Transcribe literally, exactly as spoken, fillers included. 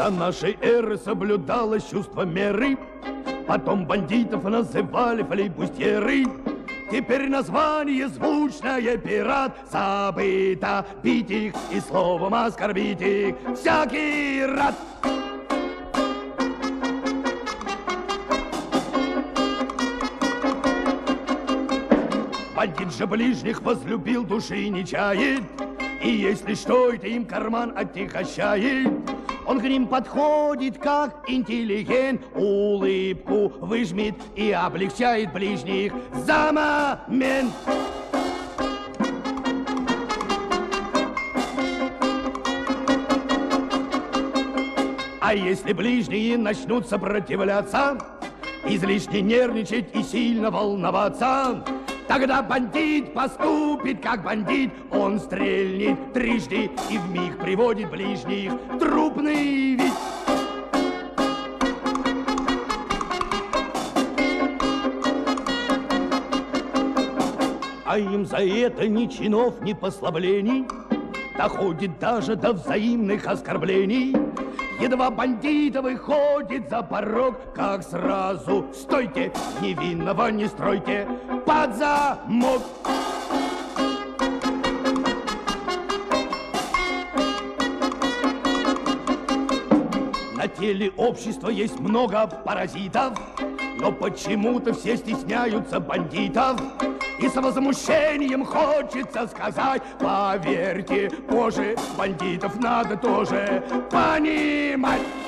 До нашей эры соблюдалось чувство меры, потом бандитов называли флейбустьеры. Теперь название звучное пират, забыто бить их и словом оскорбить их всякий рад. Бандит же ближних возлюбил, души не чает, и если что, это им карман отягощает. Он к ним подходит, как интеллигент, улыбку выжмет и облегчает ближних за момент. А если ближние начнут сопротивляться, излишне нервничать и сильно волноваться, тогда бандит поступит как бандит, он стрельнет трижды и вмиг приводит ближних в трупный вид. А им за это ни чинов, ни послаблений, доходит даже до взаимных оскорблений. Едва бандита выходит за порог, как сразу стойте, невинного не стройте, под замок. На теле общества есть много паразитов, но почему-то все стесняются бандитов. И с возмущением хочется сказать: поверьте, позже бандитов надо тоже понимать.